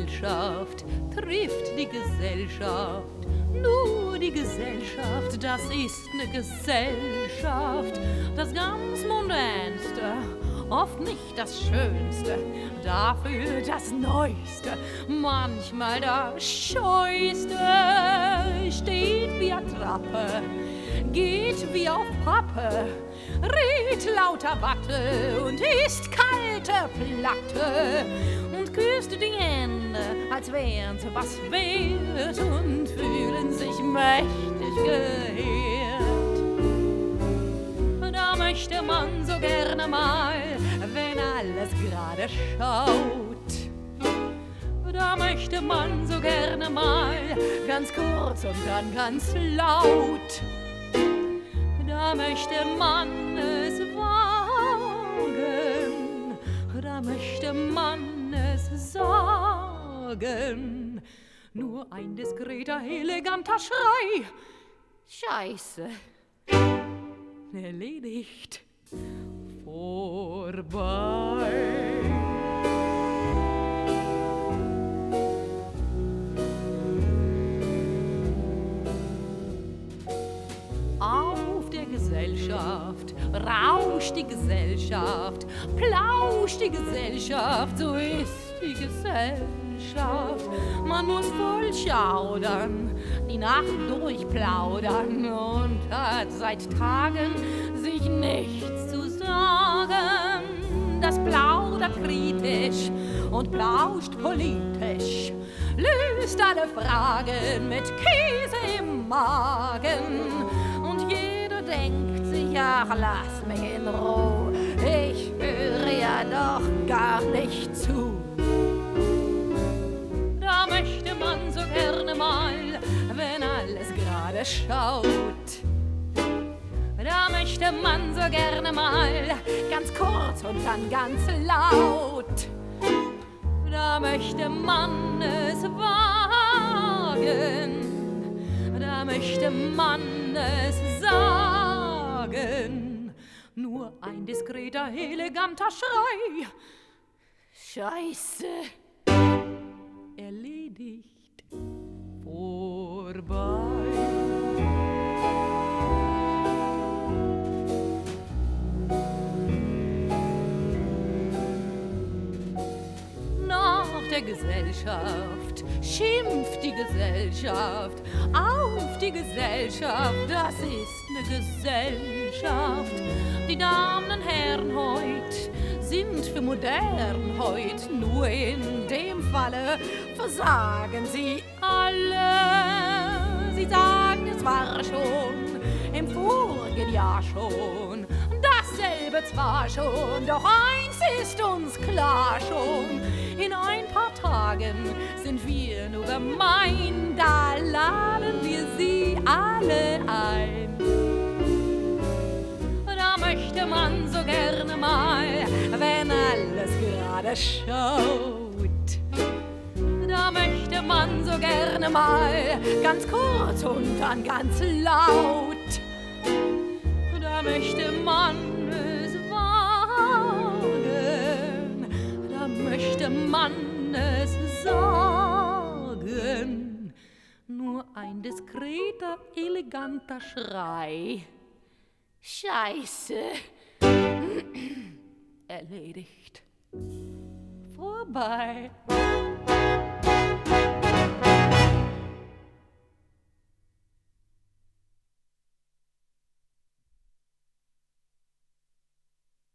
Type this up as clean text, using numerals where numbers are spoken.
Gesellschaft trifft die Gesellschaft. Nur die Gesellschaft, das ist ne Gesellschaft. Das ganz Mondänste, oft nicht das Schönste, dafür das Neueste, manchmal das Scheuste. Steht wie Attrappe, geht wie auf Pappe, redet lauter Watte und isst kalte Platte und küsst die Hände, als wären's was wert und fühlen sich mächtig geehrt. Da möchte man so gerne mal, wenn alles gerade schaut. Da möchte man so gerne mal, ganz kurz und dann ganz laut. Da möchte man es wagen, da möchte man es sagen. Nur ein diskreter, eleganter Schrei. Scheiße, erledigt, vorbei. Auf der Gesellschaft rauscht die Gesellschaft, plauscht die Gesellschaft, so ist die Gesellschaft. Man muss voll schaudern, die Nacht durchplaudern und hat seit Tagen sich nichts zu sagen. Das plaudert kritisch und plauscht politisch, löst alle Fragen mit Käse im Magen. Und jeder denkt sich, ach, lass mich in Ruhe, ich höre ja doch gar nicht zu. Da möchte man so gerne mal, wenn alles gerade schaut. Da möchte man so gerne mal, ganz kurz und dann ganz laut. Da möchte man es wagen, da möchte man es sagen. Nur ein diskreter, eleganter Schrei. Scheiße, erledigt, vorbei. Der Gesellschaft schimpft die Gesellschaft auf die Gesellschaft, das ist ne Gesellschaft. Die Damen und Herren heut sind für modern heut, nur in dem Falle versagen sie alle. Sie sagen, es war schon im vorigen Jahr schon dasselbe zwar schon, doch eins ist uns klar schon: in ein paar Tagen sind wir nur gemein, da laden wir sie alle ein. Da möchte man so gerne mal, wenn alles gerade schaut. Da möchte man so gerne mal, ganz kurz und dann ganz laut. Da möchte man es wagen, da möchte man es sagen. Nur ein diskreter, eleganter Schrei. Scheiße, erledigt, vorbei.